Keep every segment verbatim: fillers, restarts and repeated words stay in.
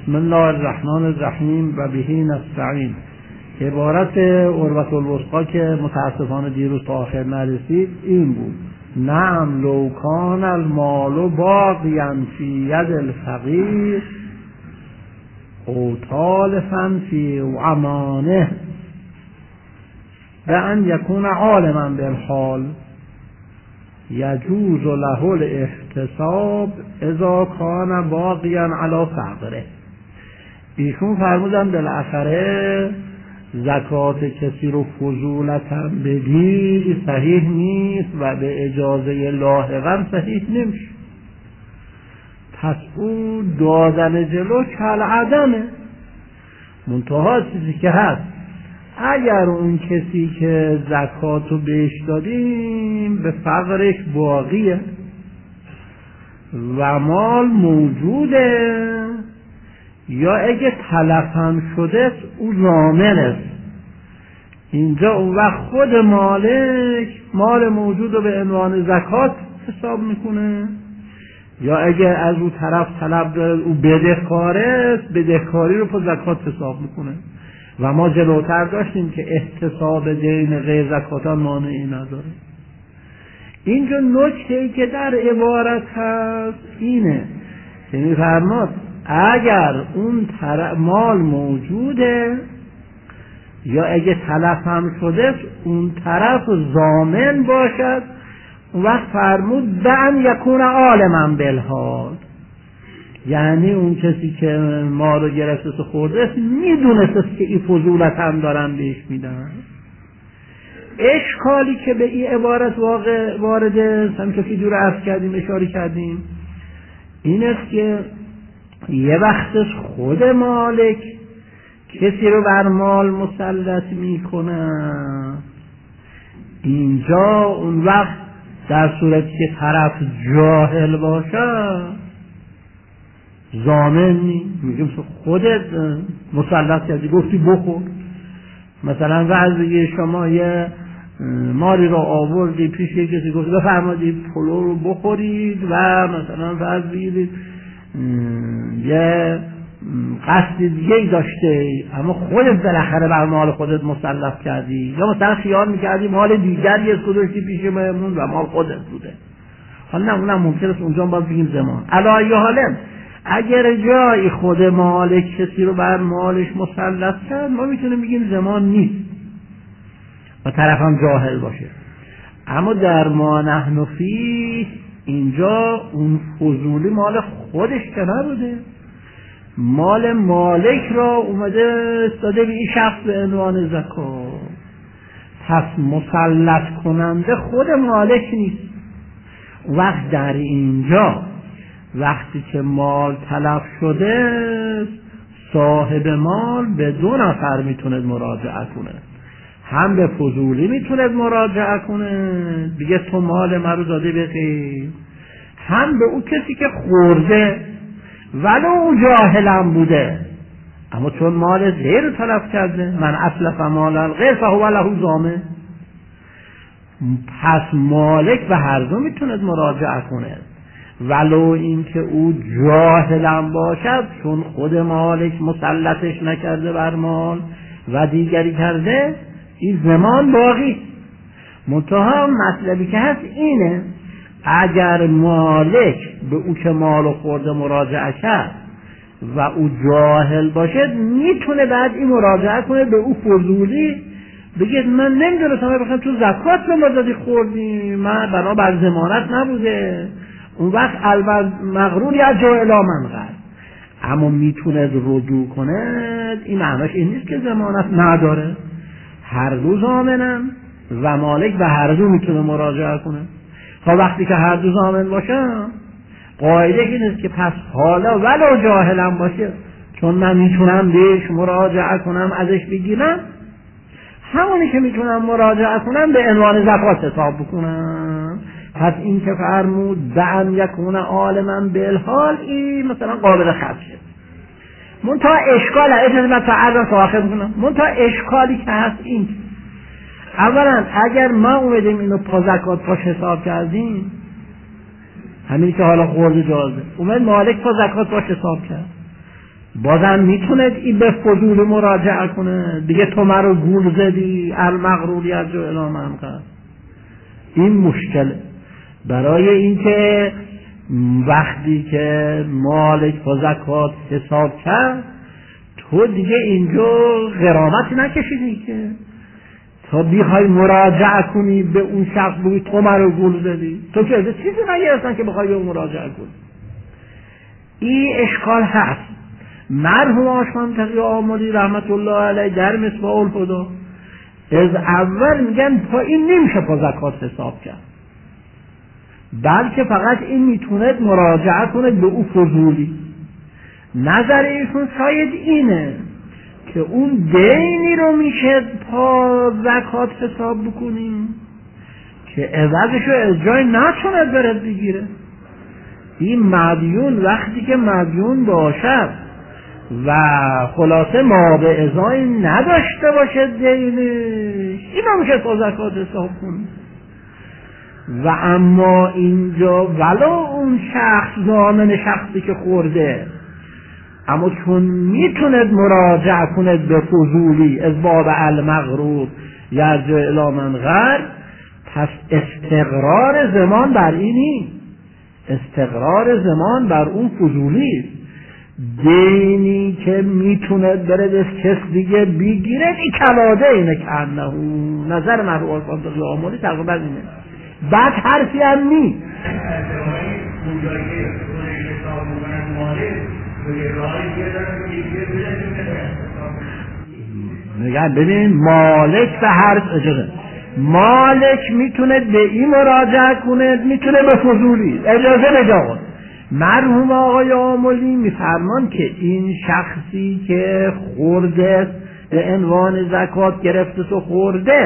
بسم الله الرحمن الرحیم و به نستعین. عبارت عروة الوثقی که متاسفانه دیروز تا آخر نرسید این بود: نعم لو کان المال باقیا فی ید الفقیر او طالفا فی امانه به ان یکون عالما بالحال یجوز له الاحتساب اذا کان باقیا علی فقره. ایشون فرمودن بالاخره زکات کسی رو فضولتا بدی صحیح نیست و به اجازه لاحقا صحیح نمیشه. پس او دادن جلو کل عدمه. منتها چیزی که هست، اگر اون کسی که زکاتو بهش دادیم به فقرش باقیه و مال موجوده، یا اگه تلف هم شده او ضامن است، اینجا اون وقت خود مالک مال موجود رو به عنوان زکات حساب میکنه، یا اگه از اون طرف طلب داره او بدهکار است، بدهکاری رو په زکات حساب میکنه. و ما جلوتر داشتیم که احتساب دین غیر زکاتان مانعی نداره. اینجا نکته‌ای که در عبارت هست اینه که می‌فرماد اگر اون مال موجوده یا اگه تلف هم شده اون طرف ضامن باشد، اون وقت فرمود به ان یکون عالما بالحال، یعنی اون کسی که ما رو گرفته و خورده است میدونست که این فضولت هم دارن بهش میدن. اشکالی که به این عبارت واقع وارده، هم که دور عرض کردیم اشاره کردیم، این است که یه وقت خود مالک کسی رو بر مال مسلط میکنه، اینجا اون وقت در صورتی که طرف جاهل باشه ضامن نی، میگم خودت مسلط کردی گفتی بخور. مثلا وضعی شما یه ماری رو آوردی پیش یک کسی گفتی بفرمایید پلو رو بخورید و مثلا وضعی یه قصد دیگه داشته اما خودت بالاخره بر مال خودت مسلط کردی، یا مثلا خیال میکردی مال دیگری از گذاشتی پیش مهمون و مال خودت بوده. حالا نه اونم ممکن است اونجا باید بگیم زمان. علی حالم اگر جای خود مالک کسی رو بر مالش مسلط کرد ما میتونیم بگیم زمان نیست و طرف هم جاهل باشه. اما در ما نحن فیه اینجا اون فضولی مال خودش که نبوده، مال مالک را اومده استاده به این شخص به عنوان زکات، پس مسلط کننده خود مالک نیست. وقت در اینجا وقتی که مال تلف شده صاحب مال به دو نفر میتونه مراجعه کنه، هم به فضولی میتونه مراجعه کنه بگه تو مال من رو داده بخیر، هم به اون کسی که خورده ولو او جاهلم بوده اما چون مال غیر تلف کرده، من اتلف مال غیر فهو له ضامن، پس مالک به هر دو میتونه مراجعه کنه ولو اینکه او جاهلم باشد، چون خود مالک مسلطش نکرده بر مال و دیگری کرده این زمان باقی. منتها مطلبی که هست اینه اگر مالک به او که مال خورده مراجعه کرد و او جاهل باشه میتونه بعد این مراجعه کنه به او فضولی بگید من نمیدونستم بخوام تو زکات به ما دادی خوردی، من بنا بر ضمانت نبوده، اون وقت البته مغرور یا جو الی من قال، اما میتونه رجوع کنه. این معناش این نیست که ضمانت نداره، هر دو ضامنن و مالک به هر دو میتونه مراجعه کنه. تا وقتی که هر دو ضامن باشه قاعده این است که پس حالا ولو جاهلم باشه چون من میتونم بهش مراجعه کنم ازش بگیرم، همونی که میتونم مراجعه کنم به عنوان زکات حساب بکنم. پس این که فرمود بأن یکون عالما بالحال این مثلا قابل خدشه. منتها اشکال اجازه من تا عرض تا آخر میکنم. منتها اشکالی که هست این، اولا اگر ما اومدیم اینو پا زکات پاش حساب کردیم، همین که حالا خورده جازه اومد مالک پا زکات پاش حساب کرد، بازم میتونه این به فضول مراجعه کنه، دیگه تو مرا گول زدی المغروریت جو الی من قال. این مشکله. برای اینکه وقتی که مالک با زکات حساب کرد، تو دیگه اینجا غرامتی نکشیدی که تا بیخوای مراجعه کنی به اون شخص بگی تو مرا گول زدی. تو که چیزی نگرفتن که بخوای به اون مراجعه کنی. این اشکال هست. مرحوم آقا منطقی آملی رحمت الله علیه در مصباح الهدی از اول میگن تا این نمیشه با زکات حساب کرد، بلکه فقط این میتونه مراجعه کنه به او فضولی. نظر ایشون شاید اینه که اون دینی رو میشه با زکات حساب بکنیم که عوضش رو از جای نتونه بره بگیره. این مدیون وقتی که مدیون باشد و خلاصه ما به ازای نداشته باشه دینش، این رو میشه با زکات حساب کنیم. و اما اینجا ولو اون شخص ضامن شخصی که خورده، اما چون میتونه مراجعه کنه به فضولی از باب المغرور یرجع الی من غر، پس استقرار زمان بر اینی، استقرار زمان بر اون فضولی. دینی که میتونه بره دست کس دیگه بگیره، این کلاده اینه که انه نظر مرحوم منطقی آملی تقریبا اینه. بعد حرفی هم نی میگن ببین مالک به حرف اجازه، مالک میتونه به این مراجعه کنه، میتونه به فضولی اجازه بده. مرحوم آقای آملی میفرمان که این شخصی که خورده به عنوان زکات گرفته تو خورده،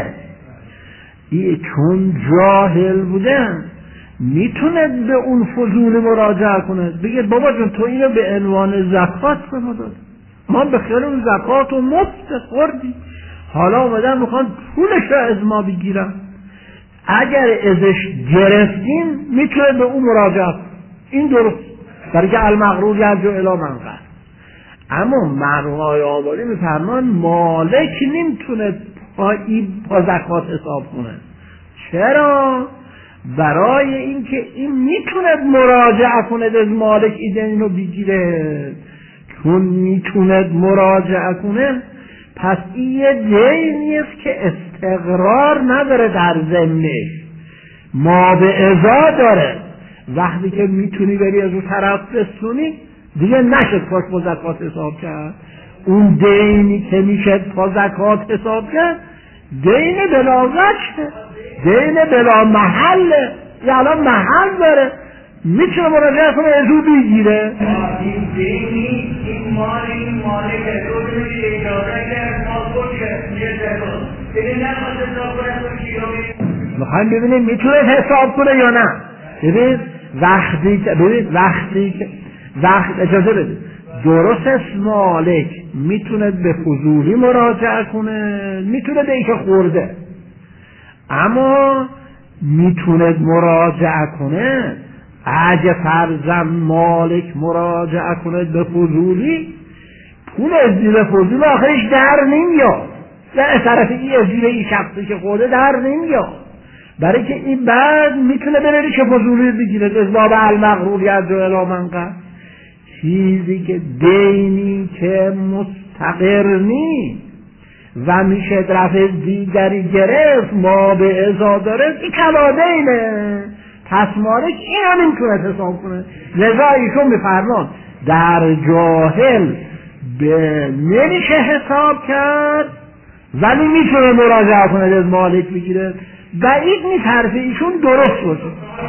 این چون جاهل بوده میتونه به اون فضول مراجعه کنه، بگه بابا جون تو اینو به عنوان زکات به ما داد، ما به خیر اون زکات و مفت خوردی، حالا اومدن میخوان پولش رو از ما بگیرن. اگر ازش گرفتیم میتونه به اون مراجعه، این درست، برای که المغرور یرجع الی من قال. اما مرحوم آقای آملی میفرمان مالک نمیتونه با این با زکات حساب کنه. چرا؟ برای اینکه این میتونه مراجعه کنه از مالک این رو بگیره. چون میتونه مراجعه کنه، پس این یه دینی است که استقرار نداره در ذمه‌اش، ما به ازا داره. وقتی که میتونی بری از اون طرف بستونی، دیگه نشد پاش با زکات حساب کرد. اون دینی که میشه با زکات حساب کرد دین بلا وجه، دین بلا محله، یا الان محل داره، میتونه مراجعه کنه از اون بگیره. این دینی این مال این مالکه تو میشه اجازه کرد ما کنه میشه زکات دیگه نخواست حساب کنه. میخوایم ببینیم میتونه حساب کنه یا نه. ببین وقتی که ببین وقتی که وقت اجازه بده، درست است مالک میتونه به فضولی مراجعه کنه، میتونه به اینکه خورده، اما میتونه مراجعه کنه. اگه فرضاً مالک مراجعه کنه به فضولی، پول از زیر فضول آخرش در نمیاد، در طرف این از زیر این شخصی که خورده در نمیاد، برای که این بعد میتونه بره که فضولی بگیره از باب المغرور یرجع الی من قال. چیزی که دینی که مستقر نی و میشه طرف دیگری گرفت، ما به ازا داره، این کلادینه، پس مالک این هم نمیتونه حساب کنه. لذا ایشون میفرمان در جاهل به نمیشه حساب کرد، ولی میتونه مراجعه کنه از مالک بگیره. بعید نیست حرف ایشون درست باشه.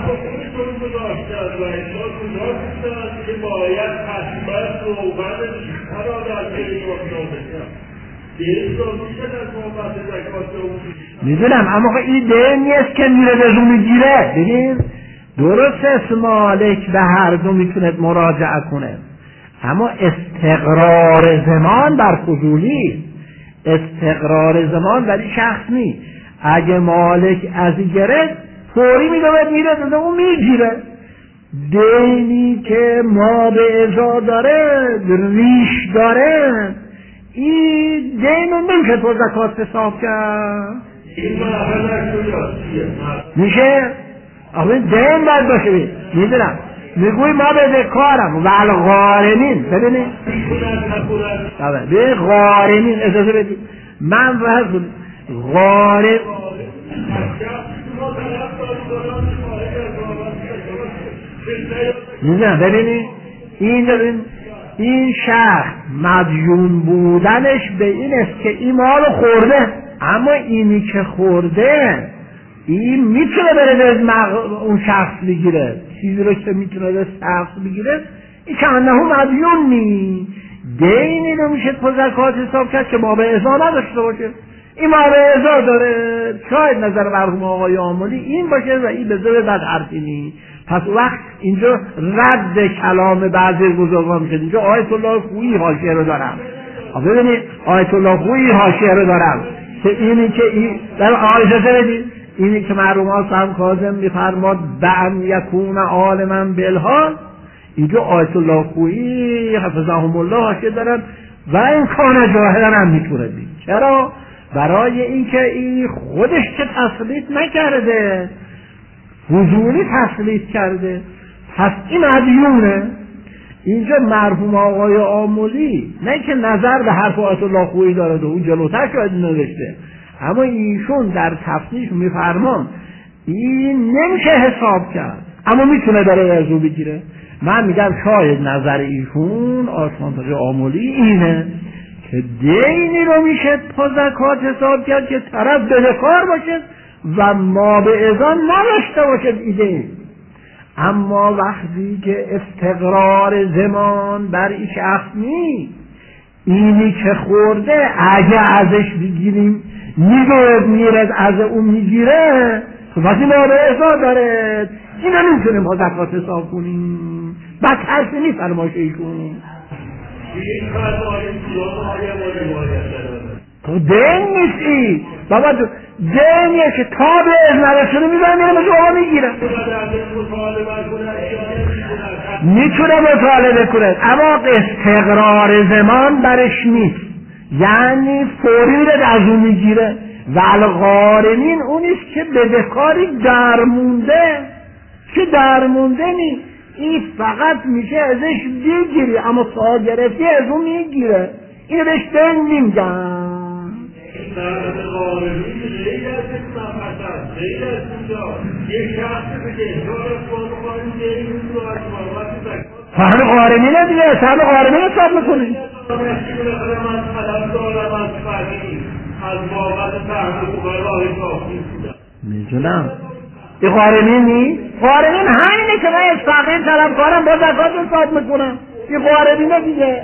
میدونم، اما این دین نیست که میره به رو میگیره. ببین درست است مالک به هر دو میتونه مراجعه کنه، اما استقرار زمان بر فضولی، استقرار زمان ولی شخص نیست. اگه مالک از گرفت فوری میدوید میره داده اون میگیره، دینی که ما به ازا داره ریش داره، این دین رو نمیشه تو زکات حساب کرد. این محفظه میشه؟ آخه دین باید باشه. بید میدونم میگوی ما به ذکارم و الغارمین، ببینید به غارمین اجازه بدید من وحض غارم میدونم. ببینید این ببین این شخص مدیون بودنش به این است که این مال خورده، اما اینی که خورده این میتونه بره به اون شخص بگیره چیزی رو که میتونه به شخص بگیره، این که انه مدیون نی دینی رو میشه تو زکات حساب کرد که ما به ازا نداشته باشه. این ما به ازا داره، شاید نظر مرحوم آقای عاملی این باشه و این به زبه بد حرفی نی. پس وقت اینجا رد کلام بعضی بزرگان میشه. اینجا آیت الله خویی حاشیه رو دارم، ببینید آیت الله خویی حاشیه رو دارم که اینی که این در آیت بدید اینی که مرحوم حسن کاظم میفرماد بأن یکون عالما بالحال، اینجا آیت الله خویی حفظهم الله حاشیه دارن و این کان جاهلا هم میتونه بید. چرا؟ برای اینکه این خودش که تسلیط نکرده، حضوری تسلیط کرده، پس این مدیونه. اینجا مرحوم آقای عاملی نه که نظر به حرف آیت الله خویی داره، اون جلوتر شاید نوشته، اما ایشون در تفسیرش میفرمان این نمیشه حساب کرد اما میتونه داره ارزو بگیره. من میگم شاید نظر ایشون آسمانتاج عاملی اینه که دینی رو میشه پا زکات حساب کرد که طرف بدهکار باشه و ما به ازان نداشته باشه ایده. اما وقتی که استقرار زمان بر این شخص نیست، اینی که خورده اگه ازش بگیریم میگوید میرد از اون میگیره، خب وقتی ما به ازا داره اینا نمیتونیم با زکات حساب کنیم. بس حرفی نیست فرمایش ایشون. تو دین نیستی بابا، دینیه که تا به از نرسونه میزنه میره مثل آقا میگیره، میتونه مطالبه کنه اما استقرار زمان برش نیست، یعنی فوری میره از اون میگیره. و الغارمین اونیست که بدهکاری درمونده، که درمونده نیست، این فقط میشه ازش بگیری اما تا گرفتی از اون میگیره، اینو بهش دین نمیگن. فهم غارمینه دیگه، فهم غارمین حساب میکنی میدونم این غارمین نیست. غارمین همینه که من از فقیر طلب کارم با زکات حساب میکنم، این غارمینه دیگه.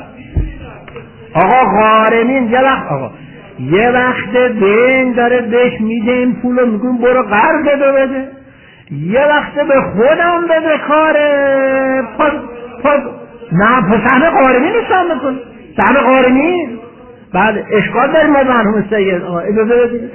آقا غارمین یه وقت آقا یه وقت دین داره بهش میده این پولو میگون برو قرض بده بده، یه وقت به خودم بده کاره پس پس نه پس همه غارمین حساب میکنه. همه غارمین بعد اشکال داریم ما مرحوم سید. آقا اجازه بدید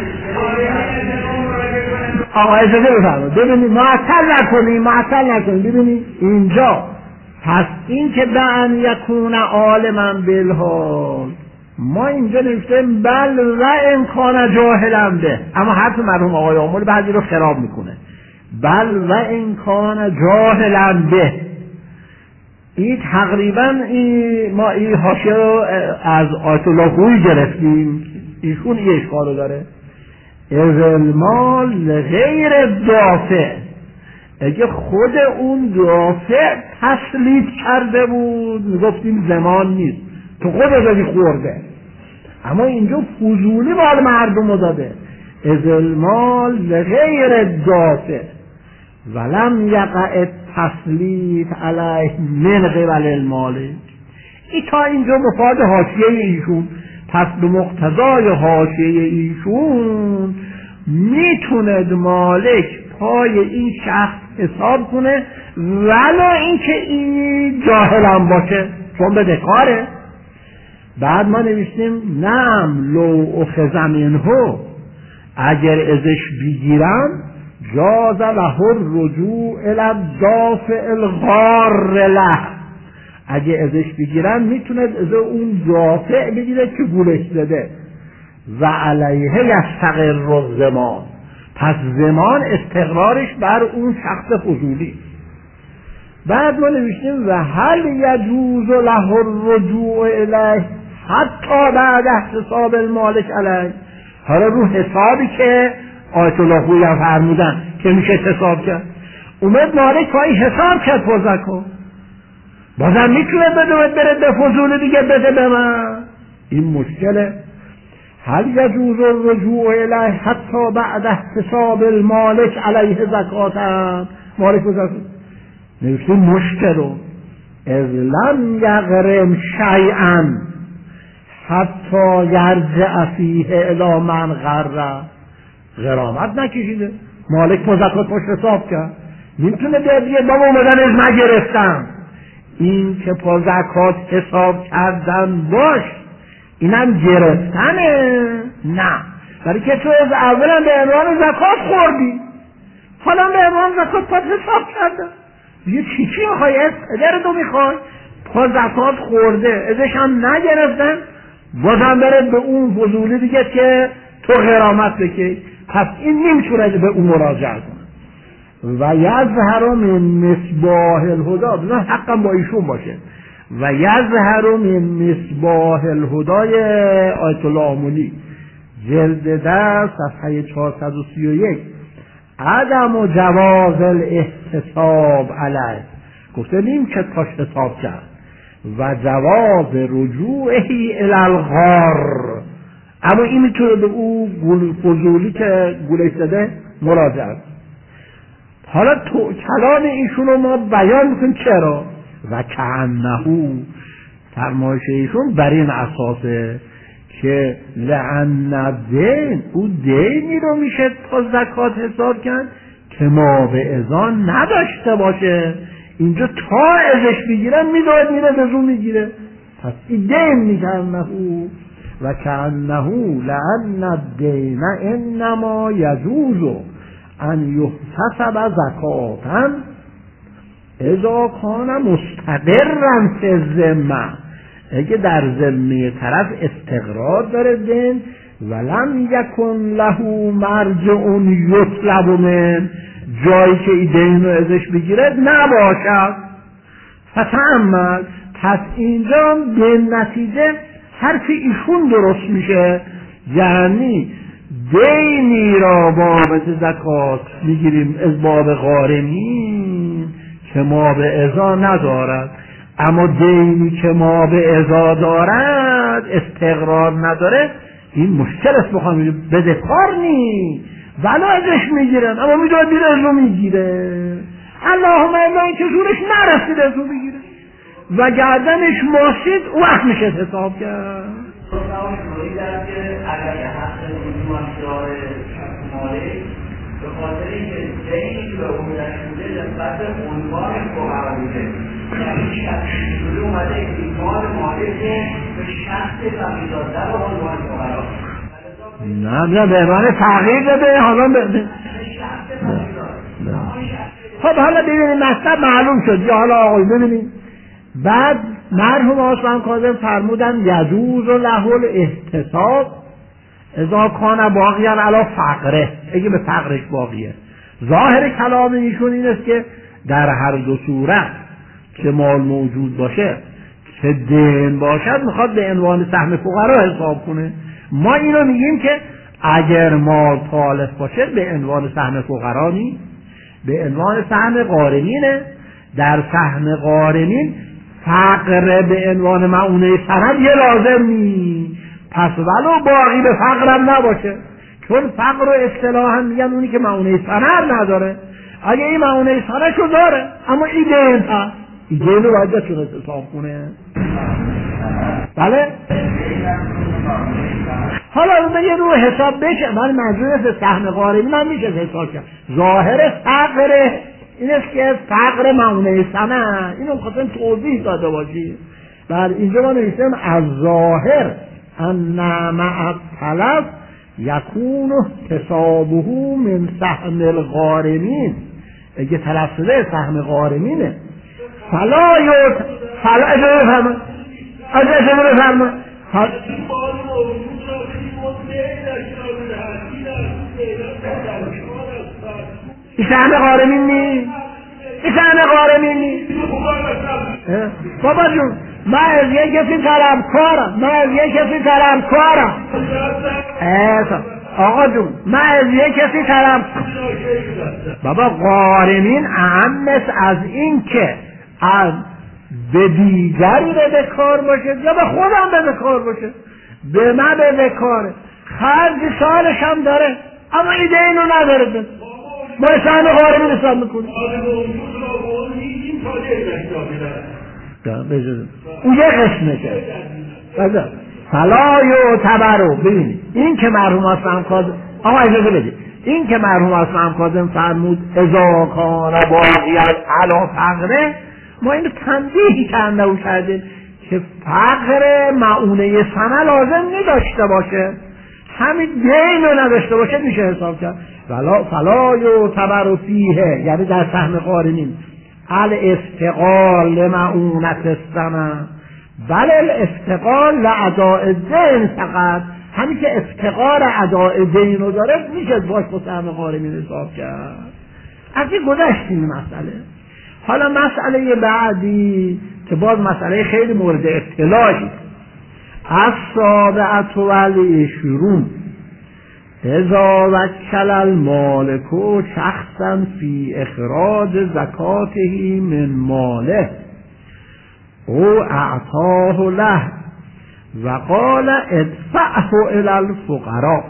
آقا اجازه بفرمایید ببینید معطل نکنید معطل نکنید ببینید اینجا پس این که بأن یکون عالما بالحال، ما اینجا نوشتیم بل و امکان جاهلا به، اما حرف مرحوم آقای عاملی بعضی رو خراب میکنه. بل و امکان جاهلا به، این تقریبا این ما این حاشیه رو از آیت الله خویی گرفتیم، ایشون این اشکال رو داره. از المال غیر دافع، اگه خود اون دافع تسلیط کرده بود میگفتیم زمان نیست، تو خود ازی خورده، اما اینجا فضولی مال مردم رو داده. از المال غیر دافع ولم یقع تسلیط علیه من قبل المالک. این تا اینجا مفاد حاشیه ایشون. پس به مقتضای حاشیه ایشون میتوند مالک پای این شخص حساب کنه ولو اینکه این جاهل هم باشه، چون بدهکاره. بعد ما نوشتیم نعم لو اخذ منه، اگر ازش بگیرم جاز له الرجوع الی الدافع الغار له، اگه ازش بگیرن میتونه از اون دافع بگیره که گولش داده. و علیه یستقر الزمان، پس زمان استقرارش بر اون شخص فضولی. بعد ما نوشتیم و هل یجوز له الرجوع الیه حتی بعد احتساب المالک علیه. حالا رو حسابی که آیت الله خویی هم فرمودن که میشه حساب کرد، اومد مالک پایی حساب کرد پرزکو، بازم میتونه بده بره به فضول دیگه بده به من. این مشکله. هل یجوز الرجوع الیه حتی بعد احتساب المالک علیه زکاتم، مالک و زکات نوشته مشکلو اذ لم یغرم شیئا حتی یرجع فیه الی من غره. غرامت نکشیده، مالک با زکات پشت حساب کرد، میتونه بیاد بابا اومدن از من گرفتم. این که با زکات حساب کردن باش اینم گرفتنه؟ نه، برای که تو از اولا به عنوان زکات خوردی، حالا به عنوان زکات پا حساب کردن. یه چی چی میخوای؟ پدر تو میخوای؟ پا زکات خورده ازش هم نگرفتن، بازم بره به اون فضولی دیگه که تو غرامت بکی. پس این نمیتونه به اون مراجعه کنه. و یظهر من مصباح الهدی، بزن حقا با ایشون باشه. و یظهر من مصباح الهدی آیت الله آملی جلد ده صفحه چهارصد و سی و یک عدم و جواز الاحتساب علیه، گفته نیم که تاش حساب کرد و جواز رجوعهی الی الغار، اما این میتونه به او فضولی که گولش داده مراجعه. حالا تو کلام ایشون رو ما بیان میکنیم چرا و کأنه فرمایش ایشون بر این اساسه که لأن دین، او دینی رو میشه تا زکات حساب کرد که ما به ازان نداشته باشه، اینجا تا ازش بگیرن میداد میره بزو میگیره، پس این دین میکنه او و کأنه لأن الدین انما یجوز ان یحتسب زکاتا اذا کان مستقرا فی الذمه، اگه در ذمه طرف استقرار داره دین ولم یکن له مرجع یطلب من، جایی که این دین رو ازش بگیره نباشد. فتأمل، پس اینجا به نتیجه حرف ایشون درست میشه، یعنی دینی را بابت زکات میگیریم از باب غارمین که ما به ازا ندارد، اما دینی که ما به ازا دارد استقرار نداره این مشکل است، بخوام بده کار نی ولی ازش میگیرن، اما میداد میره ازو میگیره، اللهم الا این که زورش نرسید ازو بگیره و گردنش ماسید او وقت میشه حساب کرد. به خاطر اینکه دینی به اون نشوده نسبت به عنوان فقرا بوده، یعنی شخصی اومده ایمان مالک به شخص فقیرداده به عنوان فقرا، نه نه به عنوان فقیر بده، حالا به شخص فقیرداده. خب حالا ببینید مطلب معلوم شد. یا حالا آقای ببینید بعد مرحوم آسان کاظم فرمودن یجوز له الاحتساب اذا کان باقیا علی فقره، اگه به فقرش باقیه. ظاهر کلام ایشون این است که در هر دو صورت که مال موجود باشه که دین باشد میخواد به عنوان سهم فقرا حساب کنه. ما اینو میگیم که اگر مال تالف باشه به عنوان سهم فقرا نیست، به عنوان سهم غارمینه. در سهم غارمین فقر به عنوان معونه سند یه لازم نیست، پس ولو باقی به فقرم نباشه، چون فقر و اصطلاحا میگن اونی که معونه سند نداره. اگه این معونه سندشو داره اما این دین هست، این دین رو باید چون حساب کنه. بله حالا اون یه رو حساب بشه، من منظور سهم غارمی من میشه حساب کرد. ظاهر فقر این است که فقر معونه سند، اینو خواستم توضیح داده باشی. بر اینجا ما نوشتیم از ظاهر ان مع الطلب یکون احتسابه من سهم الغارمین، اگه طلب شده سهم غارمینه. فلا یوت فلا اجازه بفرما اجازه بفرما این سهم غارمین نی این سهم غارمین نی بابا جون من از یک کسی طلبکارم من از یک کسی طلبکارم آقا جون من از یک کسی طلب بابا غارمین اهم از این که از به دیگری به کار باشه یا به خودم به کار باشه. به من به کاره خرج سالش هم داره اما ایده اینو نداره بس ما سهم غارمین حساب میکنیم. اون یه قسمه که فلا یعتبر. ببینید این که مرحوم اسلام کاظم آقا اجازه بدید این که مرحوم اسلام کاظم فرمود اذا کان باقیا علی فقره، ما اینو تنبیه کرده و کردیم که فقر معونه سنه لازم نداشته باشه، همین دین رو نداشته باشه میشه حساب کرد. فلا فلا یعتبر فیه یعنی در سهم غارمین الاستقال معونت السنه بل الافتقار لاداء الدین فقط. همین که افتقار اداء دین رو داره میشه باش با سهم غارمین حساب کرد. از این گذشتیم مسئله. حالا مسئله بعدی که باز مسئله خیلی مورد اطلاعی، السابعة والعشرون اذا وکل المالک شخصا فی اخراج زکاته من ماله او اعطاه له و قال ادفعه الی الفقراء.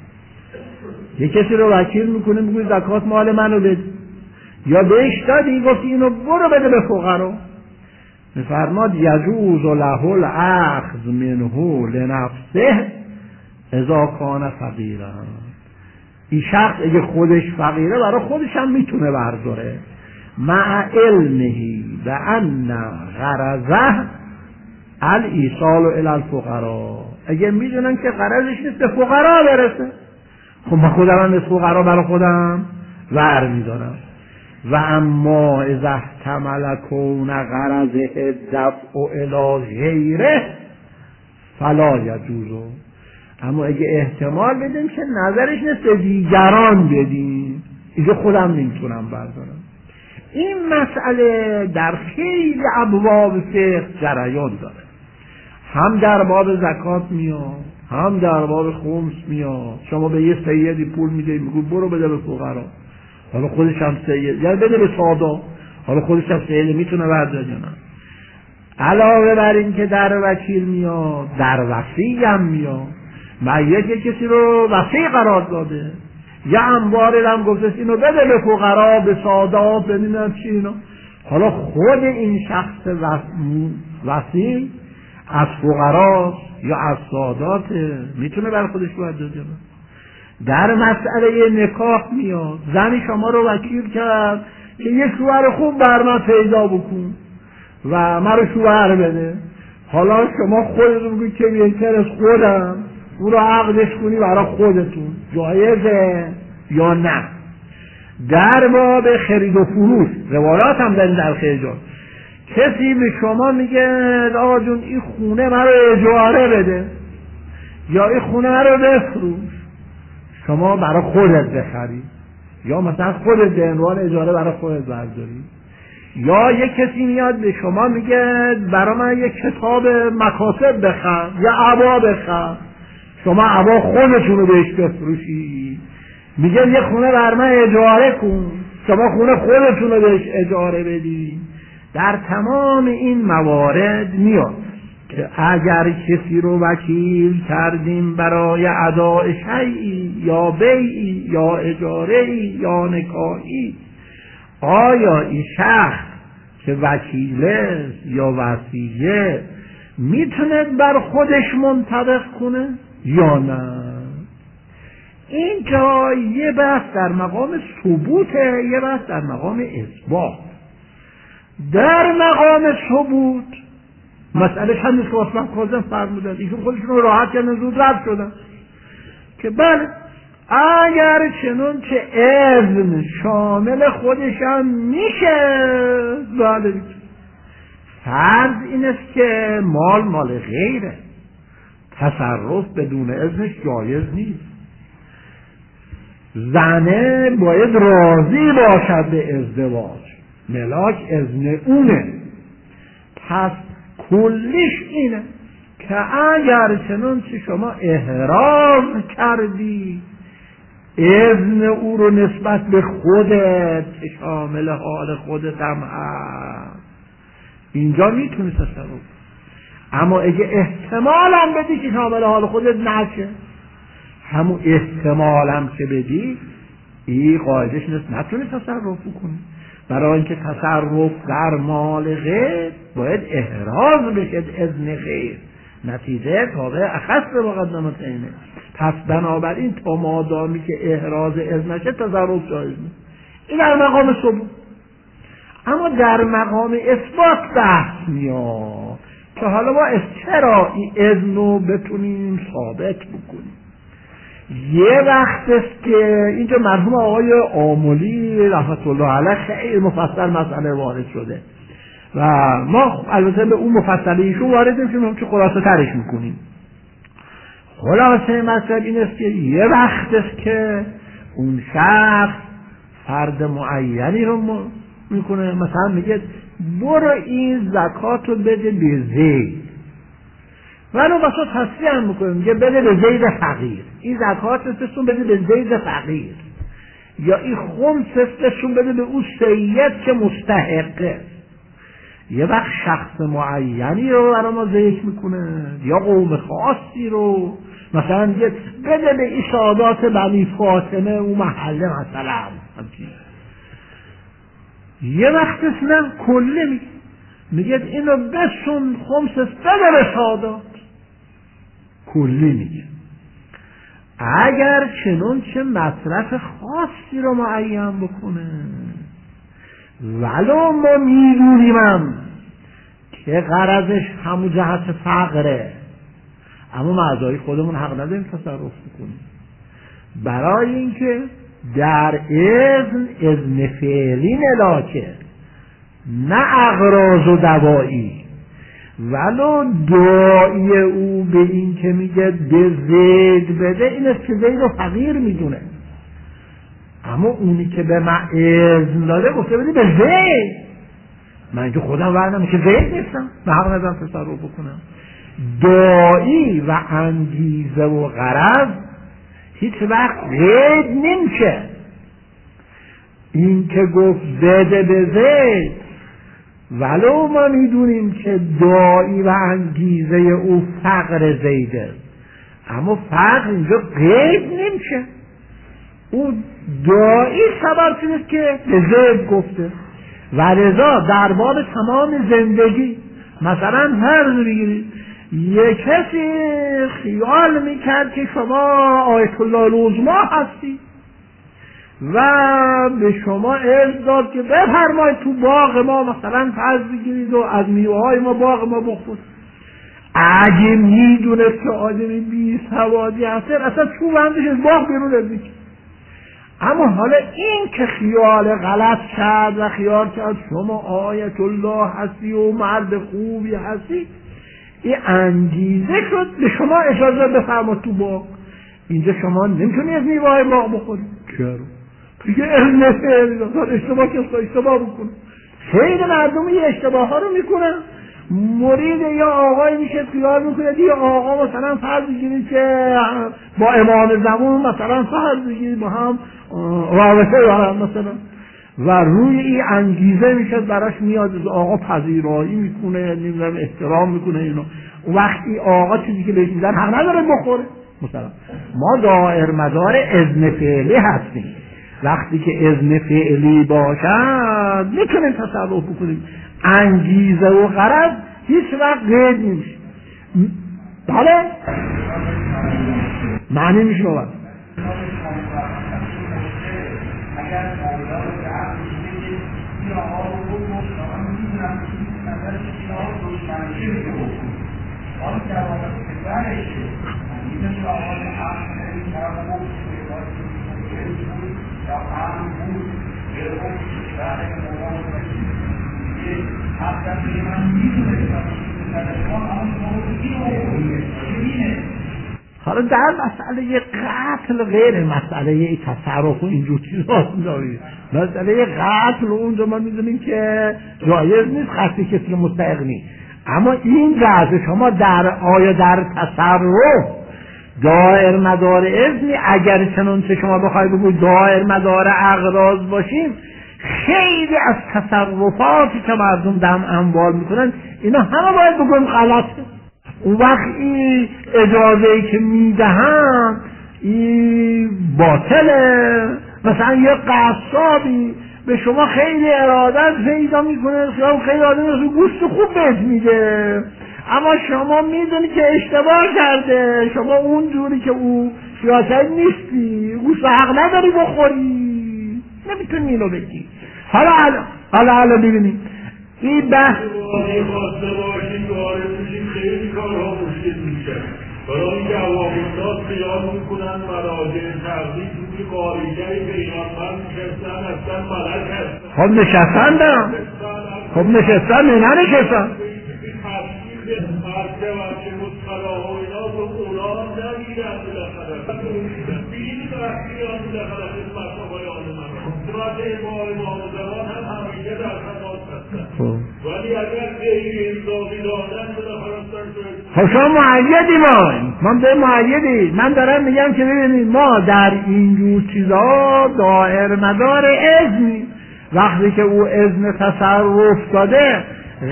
یک کسی رو وکیل میکنه میگه زکات مال منو بده، یا بهش دادی گفتی اینو برو بده به فقرا، میفرماد یجوز له الاخذ منه لنفسه اذا کان فقیرا. این شخص اگه خودش فقیره برای خودش هم میتونه برداره مع علمه و ان غرضه الایصال الی الفقراء. اگه میدونن که غرضش نیست به فقرا برسه، خب من خودم هم به فقرا برای خودم ور میدارم. و اما اذا احتمل کون غرضه دفع الی غیره فلا یجوز. اما اگه احتمال بدیم که نظرش نیست به دیگران بدیم، اینجا خودم نمیتونم بردارم. این مسئله در خیلی ابواب فقه جریان داره، هم در باب زکات میاد هم در باب خمس میاد. شما به یه سیدی پول میده میگو برو بده به فقرا، حالا خودش هم سید یعنی بده به سادا، حالا خودش هم سید میتونه برداره یا نه. علاوه بر این که در وکیل میاد در وصی هم میاد. میت کسی رو وصی قرار داده یا اموال هم گفته اینو بده به فقرا به سادات ببینم چی اینا، حالا خود این شخص وصی از فقرا یا از سادات میتونه بر خودش باید داده. در مسئله نکاح میاد، زنی شما رو وکیل کرد که یک شوهر خوب بر من پیدا بکن و من رو شوهر بده، حالا شما خودتون بگید که بهتر از خودم اون رو عقدش کنی برای خودتون، جایزه یا نه؟ در باب خرید و فروش روایات هم داریم در خیلی جا، کسی به شما میگه آقا جون این خونه من رو اجاره بده یا این خونه من رو بفروش، شما برای خودت بخری یا مثلا خودت به عنوان اجاره برای خودت برداری. یا یک کسی میاد به شما میگه برای من یک کتاب مکاسب بخر یا عبا بخر، شما عبا خودتون رو بهش بفروشی، میگه یه خونه بر من اجاره کن، شما خونه خودتون رو بهش اجاره بدی. در تمام این موارد میاد که اگر کسی رو وکیل کردیم برای اداء شیئی یا بیعی یا اجاره‌ای یا نکاحی، آیا این شخص که وکیله یا وصیه میتونه بر خودش منطبق کنه یا نه؟ اینجا یه بحث در مقام ثبوته، یه بحث در مقام اثبات. در مقام ثبوت مسئله چند نیست که اصلا کازم فرمودن ایشون خودشون رو راحت کردن زود رد شدن که بله اگر چنون که اذن شامل خودشم میشه، بله فرض این است که مال مال غیره، تصرف بدون اذنش جایز نیست. زنه باید راضی باشد به ازدواج، ملاک اذن اونه. پس کلیش اینه که اگر چنان که شما احراز کردی اذن او رو نسبت به خودت که شامل حال خودت هم هست، اینجا میتونی تصرف. اما اگه احتمال هم بدی که شامل حال خودت نشه، همون احتمال هم که بدی این قاعدش نیست نتونی تصرف کنی. برای اینکه تصرف در مال غیر باید احراز بشه اذن غیر، نتیجه تابع اخص به مقدمات اینه. پس بنابراین تا مادامی که احراز اذن نشه تصرف جایز نیست. این در مقام ثبوت. اما در مقام اثبات بحث میاد که حالا ما چرا این اذن رو بتونیم ثابت بکنیم. یه وقت است که اینجا مرحوم آقای آملی رحمت الله علیه خیلی مفصل مسئله وارد شده و ما البته به اون مفصله ایشون وارد نمیشیم که خلاصه ترش میکنیم. خلاصه مسئله این است که یه وقت است که اون شخص فرد معینی رو میکنه، مثلا میگه برو این زکات رو بده به زید، ولو بسا تصریح هم میکنه میگه بده به زید فقیر، این زکات استشون بده به زید فقیر، یا این خمس استشون بده به اون سید که مستحقه. یه وقت شخص معینی رو برای ما ذکر میکنه یا قوم خاصی رو، مثلا میگه بده به این سادات بنی فاطمه اون محله مثلا همچین. یه وقت نه کله میگه میگه اینو بسون خمس بده به سادات، کلی میگه. اگر چنون چه مصرف خاصی رو معین بکنه ولو ما میدونیمم که غرضش همون جهت فقره، اما معذاری خودمون حق نداریم تصرف بکنیم، برای اینکه در اذن اذن فعلی ملاکه نه اغراض و دوایی. ولو داعی او به این که میگه به زید بده این است که زید رو فقیر میدونه، اما اونی که به من اذن داده گفته بده به زید، من که خودم وردم که زید نیستم من حق ندارم تصرف بکنم. داعی و انگیزه و غرض هیچ وقت زید نمیشه. این که گفت بده به زید ولو ما میدونیم که داعی و انگیزه او فقر زیده، اما فقر اینجا قید نمیشه. اون داعی سبب شده که به زید گفته و رضا در باب تمام زندگی. مثلا هر بگیرید یک کسی خیال میکرد که شما آیت الله العظمی هستی و به شما اذن داد که بفرمایید تو باغ ما مثلا فرض بگیرید و از میوه‌های ما باغ ما بخورید. اگه میدونست که آدمی بی سوادی هست اصلا تو بندش از باغ بیرون نمی‌کشه. اما حالا این که خیال غلط کرد و خیال کرد شما آیت الله هستی و مرد خوبی هستی، این انگیزه شد به شما اجازه بفرمایید تو باغ. اینجا شما نمیتونی از میوه‌های باغ بخورید. چرا؟ دیگه اذن فعلی داد اشتباه کسا اشتباه بکنه. خیلی مردم یه اشتباه ها رو میکنن. مرید یا آقای میشه خیال میکنه یه آقا مثلا فرض بگیرید که با امام زمان مثلا فرض بگیرید با هم رابطه دارن مثلا و روی این انگیزه میشه براش میاد آقا پذیرایی میکنه نمیدونم احترام میکنه اینو. وقتی آقا چیزی که بهش میدن حق نداره بخوره. مثلا ما دائر مدار اذن فعلی هستیم، وقتی که اذن فعلی باشد میتونیم تصرف بکنیم. انگیزه و غرض هیچ وقت قید نمیشه. بله معنی میشه باید آن جواب برش این جواب هم این طرف بود یا هم بود یا بود برای موان باشید حتی که من میدونستم تلفن همون موضوعی اینه. حالا در مسئله قتل غیر مسئله تصرف و اینجور چیزا داریم. مسئله قتل اونجا ما میدونیم که جایز نیست قتل کسی مستحق نیست، اما این جهت شما در آیا در تصرف دائر مدار اذنی، اگر چنانچه شما بخواید بگوید دائر مدار اغراض باشیم، خیلی از تصرفاتی که مردم دم اموال میکنن اینا همه باید بگویم غلطه. اون وقت این اجازه‌ای که میدهم این باطله. مثلا یه قصابی به شما خیلی ارادت پیدا میکنه، خیلی آدم گوشت خوب بهت میده، اما شما میدونی که اشتباه کرده، شما اون جوری که او سیاست نیستی، گوشت حق نداری بخوری، نمیتونی اینو بگی. حالا حالا حالا حالا ببینید این بحث خواسته باشید وارد میشید خیلی کارها مشکل میشه. برای اینکه عوامداد خیال میکنن مراجع تقدیم توی قاریگری پیغمبر نشستن اصلا ملک هستن. خب نشستن دارم خب نشستن نه نشستن تفسیر مرکه وچه مطلعه و اینا تو قرآن نمیرن بالاخره بیدی وقتی هم بالاخره خدمت های آن من سمت امام امام زمان هم همیشه در خدمات هستن، ولی اگر غیر انصافی دادن بالاخره خب شما معیدی ما من به معیدی من دارم میگم که ببینید ما در اینجور چیزها دائر مدار اذنی، وقتی که او اذن تصرف داده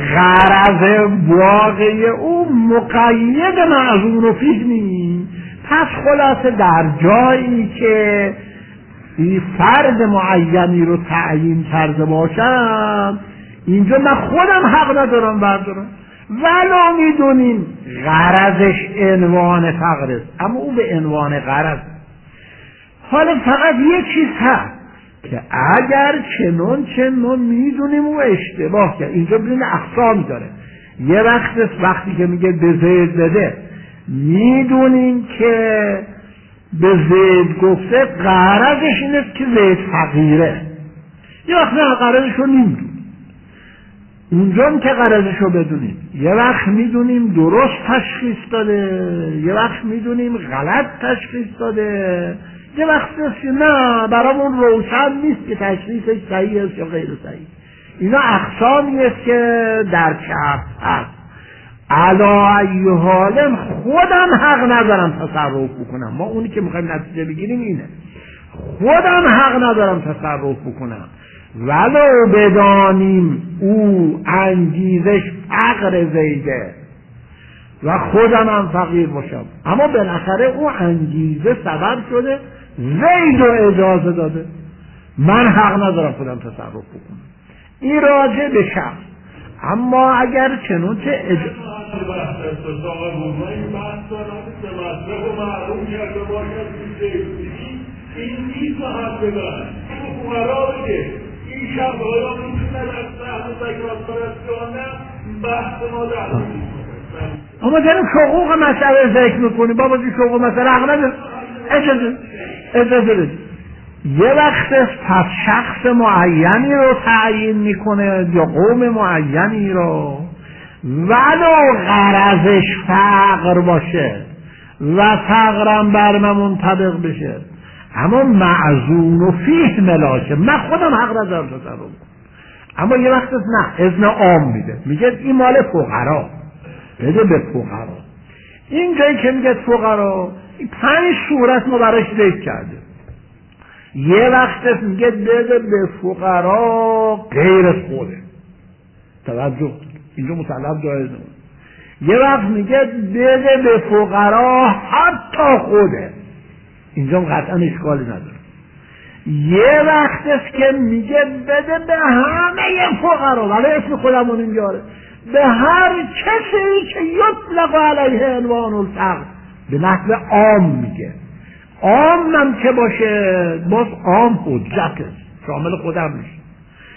غرض واقعی او مقید معذور و فیه نیست. پس خلاصه در جایی که این فرد معینی رو تعیین کرده باشم، اینجا من خودم حق ندارم بردارم، ولو میدونیم غرضش عنوان فقر است، اما او به عنوان غرض. حالا فقط یک چیز هست که اگر چنون چنون میدونیم او اشتباه کرد، اینجا ببین اقسام داره. یه وقت وقتی که میگه به زید بده میدونیم که به زید گفته غرضش این است که زید فقیره، یه وقت نه غرضش رو نمیدونیم، اونجا که غرضش رو بدونیم یه وقت میدونیم درست تشخیص داده، یه وقت میدونیم غلط تشخیص داده، یه وقت است که نه برامون روشن نیست که تشخیصش صحیح است یا غیر صحیح. اینا اقسامی است که در چرخ هست. علا ای حال خودم حق ندارم تصرف بکنم، ما اونی که میخوایم نتیجه بگیریم اینه، خودم حق ندارم تصرف بکنم ولو بدانیم او انگیزش فقر زیده و خودم هم فقیر باشم، اما بالاخره او انگیزه سبب شده زید و اجازه داده، من حق ندارم خودم تصرف بکنم. این راجع به شخص. اما اگر چنانچه اجازه این نیست حد ببرد این فقرا بگه این شب آیا میتونه از سهم زکات پرستانه بحث ما در اما داریم حقوق مسئله ذکر میکنیم، بابا جی حقوق مسئله حق نداره. اجازه اجازه بده یه وقت پس شخص معینی رو تعیین میکنه یا قوم معینی رو ولو غرضش فقر باشه و فقرم بر من منطبق بشه، اما معزون و فیه ملاشه، من خودم حق ندارم تصرف کنم. اما یه وقت نه اذن عام میده، میگه این مال فقرا بده به فقرا. این جایی که میگه فقرا پنج صورت ما براش ذکر کرده. یه وقت میگه بده به فقرا غیر خوده، توجه اینجا مطلب جایز نمونه. یه وقت میگه بده به فقرا حتی خوده، اینجا قطعا اشکالی نداره. یه وقت است که میگه بده به همه فقرا، ولی اسم خودمون میاره به هر کسی که یطلق علیه عنوان الفقر، به نحو عام میگه. عام هم که باشه باز عام حجت است، شامل خودم میشه.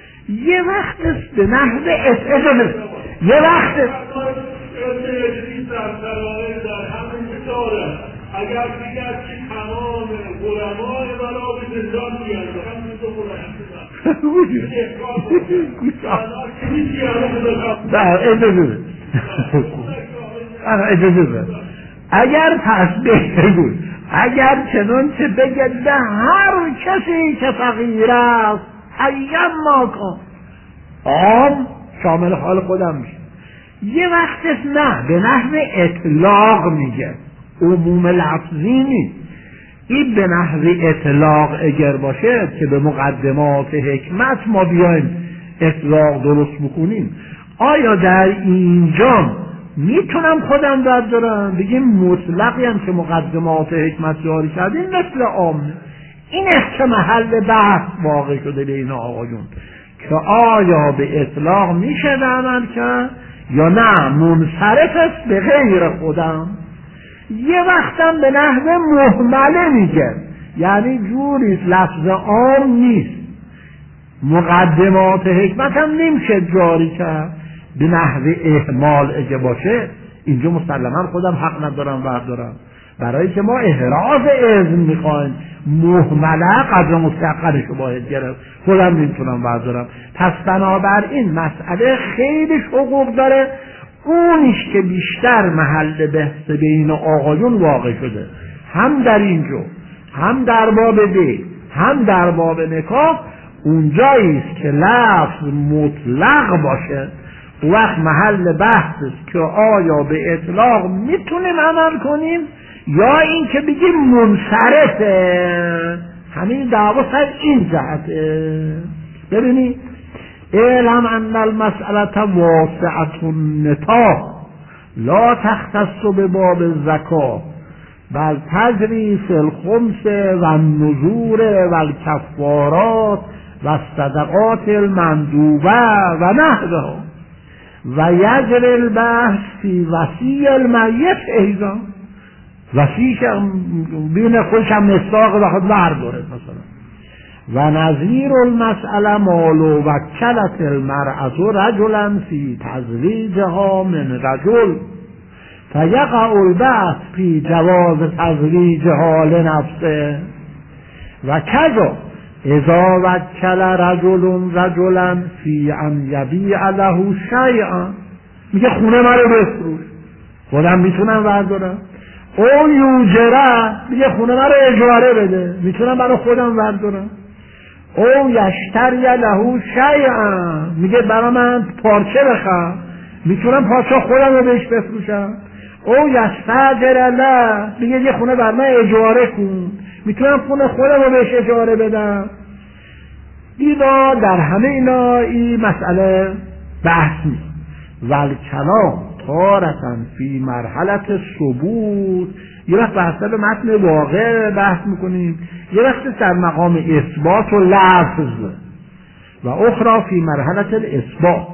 یه وقت است به نحو اجازه، یه وقت است سرسرانه در همین داره اگر دیگر که تمام علمای بنا به زندان بیانده همین تو بلند اجازه اجازه اگر پس بگو اگر چنانچه بگد به هر کسی که فقیر است ایم ما کن عام شامل حال خودم میشه. یه وقتش نه به نحو اطلاق میگه، عموم لفظی نیست. این به نحو اطلاق اگر باشه که به مقدمات حکمت ما بیایم اطلاق درست بکنیم، آیا در اینجا میتونم خودم بردارم بگیم مطلقی هم که مقدمات حکمت جاری کردیم مثل عامه؟ این است محل بحث واقع شده بین آقایون که آیا به اطلاق میشه عمل کرد یا نه منصرف است به غیر خودم. یه وقتم به نحو مهمله میگه، یعنی جوری لفظ عام نیست، مقدمات حکمت هم نمیشه جاری کرد به نحو اهمال اگه باشه، اینجا مسلما خودم حق ندارم بردارم، برای که ما احراز اذن میخوایم، مهمله قدر مستقرش رو باید گرفت، خودم نمیتونم بردارم. پس بنابراین مسئله خیلی حقوق داره، اونیش که بیشتر محل بحث بین آقایون واقع شده، هم در اینجا هم در باب دی هم در باب نکاح، اونجاییست که لفظ مطلق باشه، وقت محل بحث است که آیا به اطلاق میتونیم عمل کنیم یا این که بگیم منصرفه. همین دعوا سر این جهته. ببینید اعلم ان المسئله واسعة النطاق لا تختص به باب الزکات بل تجری فی الخمس و النذور و الکفارات و الصدقات المندوبه و نحوها و یجری البحث فی وصی المیت ایضا. وصی که بین خودش هم مصداق و خود برداره مثلا. و نظیر المسئله مالو وکلت المرأة رجلا فی تزویجها من رجل فیقع البحث فی جواز تزویجها لنفسه و کذا اذا وکل رجل رجلا فی ان یبیع له شیئا، میگه خونه من رو بفروش، خودم میتونم بردارم. او یوجره، میگه خونه من رو اجاره بده، میتونم برای خودم بردارم. او یشتری له شیئا، میگه برای من پارچه بخر، میتونم پارچه خودم رو بهش بفروشم. او یستاجر له، میگه یه خونه بر من اجاره کن، میتونم خونه خودم رو بهش اجاره بدم. دیدا در همه اینا این مسئله بحث نیست. والکلام تارةً فی مرحلت ثبوت، یه وقت بحث به متن واقع بحث میکنیم، یه وقت در مقام اثبات و لفظ و اخرى فی مرحلت الاثبات.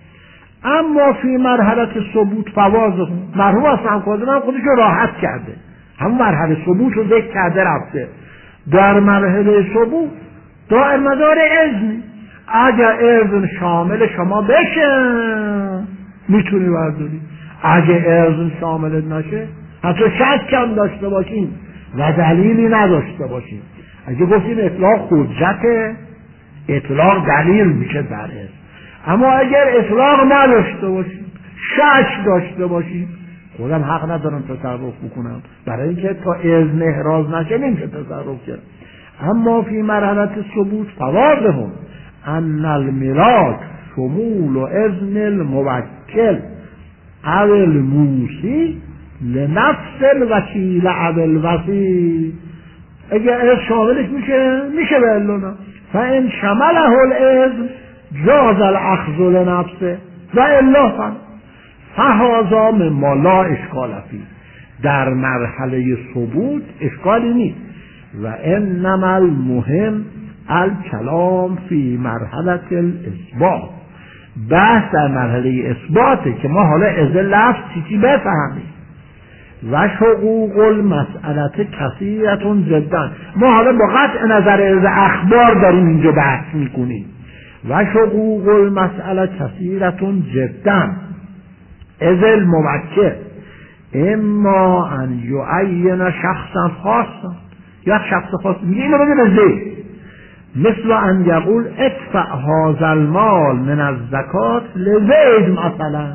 اما فی مرحلت ثبوت فواز مرحوم اصلا کازم خودش رو راحت کرده، همون مرحله ثبوت رو ذکر کرده رفته. در مرحله ثبوت دائر مدار اذن، اگر اذن شامل شما بشه میتونی برداری، اگه اذن شامل نشه حتی شک کم داشته باشیم و دلیلی نداشته باشیم. اگه گفتیم اطلاق حجت، اطلاق دلیل میشه در اذن. اما اگر اطلاق نداشته باشیم، شک داشته باشیم، خودم حق ندارم تصرف بکنم، برای اینکه تا اذن احراز نشه نمیشه تصرف کرد. اما فی مرحلت ثبوت فواضح ان الملاک شمول و اذن الموکل او الموسی لنفس الوکیل او الوصی. اگر از شاملش میشه میشه به اللونا فان شمله الاذن جاز الاخذ لنفسه و الا فن فهذا مما لا اشکال فیه. در مرحله ثبوت اشکالی نیست. و انما المهم الکلام فی مرحله الاثبات، بحث در مرحله اثباته که ما حالا از لفظ چیزی بفهمیم. و شقوق المسئله کثیرة جدا، ما حالا با قطع نظر از اخبار داریم اینجا بحث میکنیم. و شقوق المسئله کثیرة جدا از الموکل، اما ان یعین شخصا خاصا، یا شخص خاص میگه اینو بده به زید، مثل ان یقول ادفع هذا المال من الزکات لزید مثلا،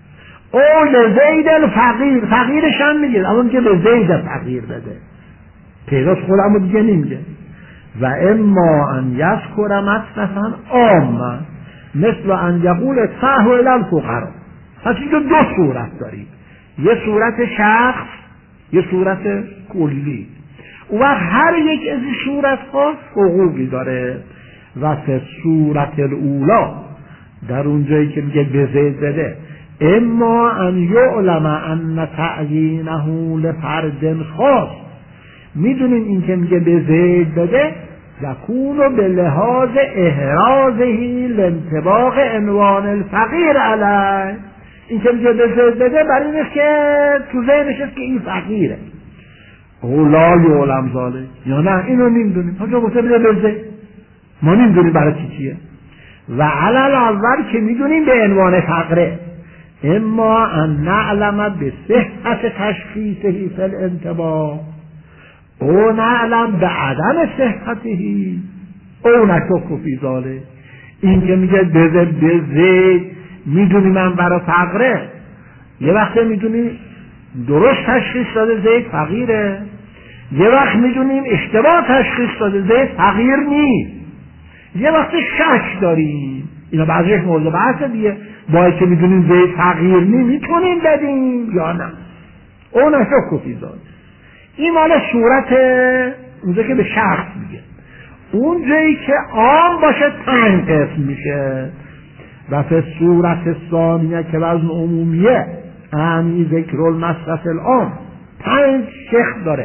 او لزید الفقیر، فقیرش هم میگه اما میگه به زید فقیر بده، پیداست خودمو دیگه نمیگه. و اما ان یذکر مصرفا عاما مثل ان یقول ادفعه الی الفقراء. پس اینجا دو صورت داریم، یه صورت شخص، یه صورت کلی. و هر یک از این صورت ها حقوقی داره. و فی صورت الاولا، در اونجایی که میگه به زید بده، اما ان یعلم ان تعیینه لفرد خاص، میدونیم این که میگه به زید بده یکون به لحاظ احرازه لانطباق عنوان الفقیر علیه، این که میگه به زید بده برای اینه که تو ذهنش است که این فقیره. او لا یعلم ذالک، یا نه اینو نمیدونیم، حاجا گفته بده به زید، ما نمیدونیم برای چی چیه. و علل اول که میدونیم به عنوان فقره، اما ان نعلم به صحت تشخیصه فی الانطباق او نعلم به عدم صحتهی او نشک فی ذالک، این که میگه به زید میدونیم من برای فقره، یه وقت میدونیم درست تشخیص داده زید فقیره، یه وقت میدونیم اشتباه تشخیص داده زید فقیر نیست، یه وقت شک داریم، اینا بعضیش مورد بحث دیگه، باید که میدونیم زید فقیر نیست میتونیم بدیم یا نه، او نشک فی ذالک. این مال صورت اونجا که به شخص میگه. اونجایی که عام باشه پنج قسم میشه. و فی صورت ثانیه که وزن عمومیه، امی ذکر المصرف العام، پنج شق داره.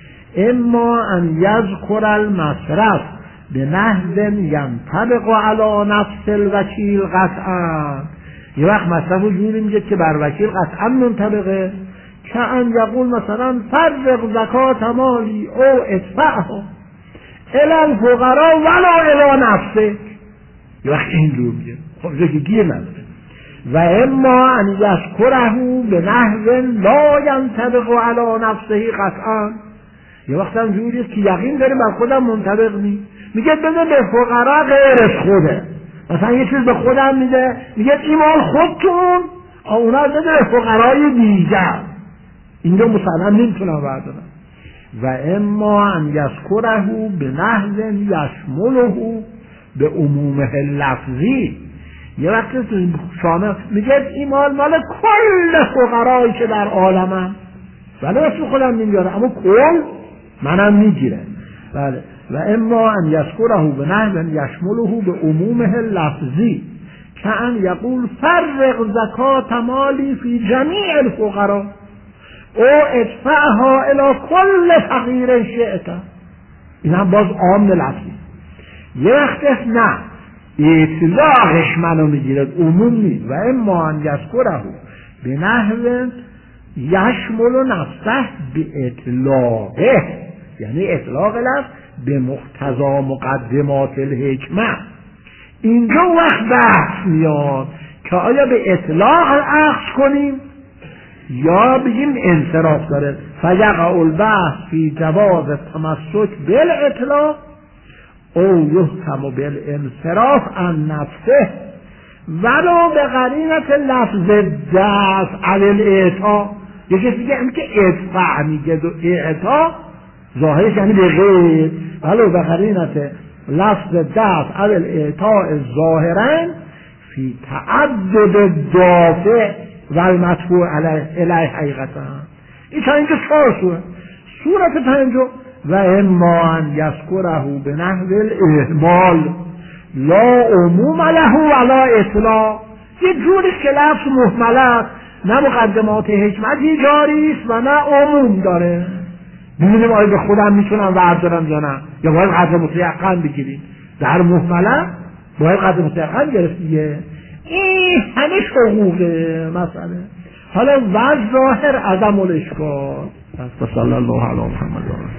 اما ان یذکر المصرف به نحو ینطبق علی نفس الوکیل قطعا، یه وقت مصرف رو جوری میگه که بر وکیل قطعا منطبقه، که ان یقول مثلا فرق زکات مالی او ادفعه الی الفقراء ولا الی نفسه، یه وقت اینجور میگه، خب که گیر نداره. و اما ان یذکره به نحو لا ینطبق علی نفسه قطعا، یه وقت هم جوریه که یقین داره بر خودم منطبق نیست، میگه بده به فقرا غیرش خوده، مثلا یه چیز به خودم میده، میگه این مال خودتون، اونا بده به فقرای دیگر، اینجا مسلم نمیتونم بردارم. و اما ان یذکره به نحو یشمله به عمومه لفظی، یه وقت شامل میگه این مال مال کل فقرایی که در عالمم، ولی اسم خودم نمیاره اما کل منم میگیره. بله. و اما ان یذکره به نحو یشمله به عمومه لفظی، که ان یقول فرق زکات مالی فی جمیع الفقراء او ادفعها الی کل فقیر شئت، این هم باز عام لفظی. یه وقت نه اطلاقش منو میگیره، عموم نیست. و اما ان یذکره به نحو یشمل نفسه به اطلاقه، یعنی اطلاق لفظ به مقتضا مقدمات الحکمه، اینجا وقت بحث میاد که آیا به اطلاق اخذ کنیم یا بگیم انصراف داره. فیقع البحث فی جواز تمسک بالاطلاق او یحکم بالانصراف عن نفسه ولو به قرینت لفظ دفع علی الاعطا. یکی دیگه هم که ادفع میگه و اعطا ظاهرش یعنی به غیر، ولو به قرینت لفظ دفع علی الاعطا ظاهرا فی تعدد دافع و المدفوع الیه حقیقتا. این تا اینجا چهار صورت. صورت پنجم و اما ان یذکره به نحو الاهمال لا عموم له ولا اطلاق، یه جوری که لفظ مهملت نه مقدمات حکمتی جاری است و نه عموم داره. ببینیم آیا به خودم میتونم بردارم یا نه، یا باید قدر متیقن بگیریم. در مهملت باید قدر متیقن گرفت دیگه. این همه حقوقه مسئله. حالا وجه ظاهر عدم الاشکال. صلی الله علی محمد.